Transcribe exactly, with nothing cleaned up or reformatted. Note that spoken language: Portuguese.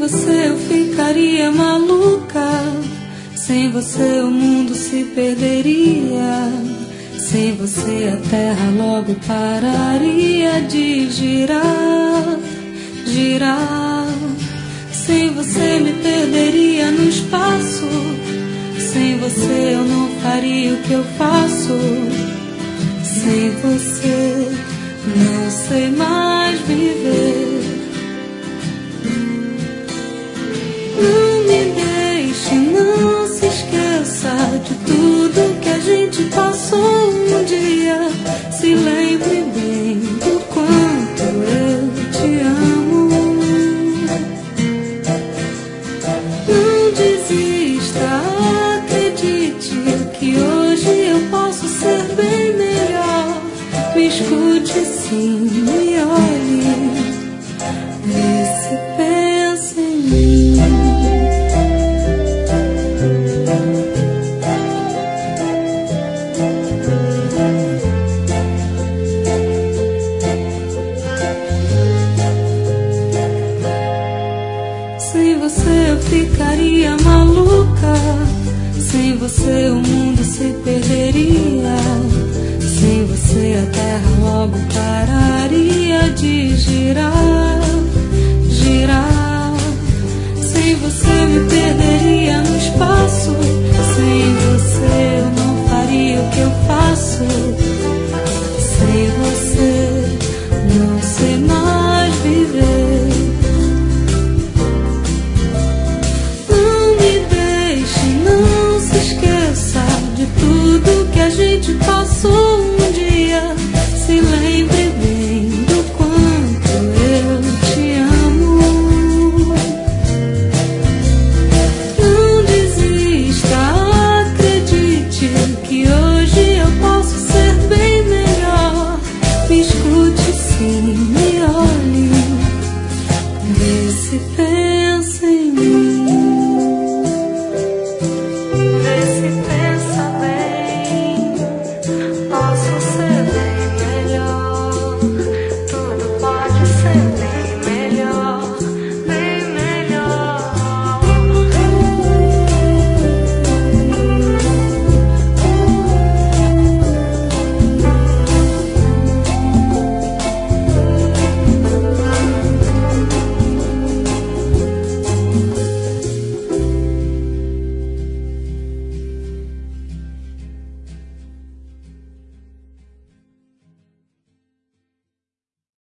você eu ficaria maluca. Sem você o mundo se perderia. Sem você a terra logo pararia de girar, girar. Sem você me perderia no espaço. Sem você eu não faria o que eu faço. Sem você não sei mais viver. Não me deixe, não se esqueça de tudo que a gente passou um dia. Se lembre bem do quanto eu te amo. Não desista, acredite que hoje eu posso ser bem melhor. Me escute sim, me olhe, vê se pensa em mim. Sem você eu ficaria maluca. Sem você o mundo se perderia. Sem você a terra logo pararia de girar, girar. Sem você me perderia no espaço. Sem você eu não faria o que eu faço. Sem você não sei mais viver. Não me deixe, não se esqueça de tudo que a gente passou um dia. Se lembre bem do quanto eu te amo. Não desista, acredite que hoje eu posso ser bem melhor. Me escute sim.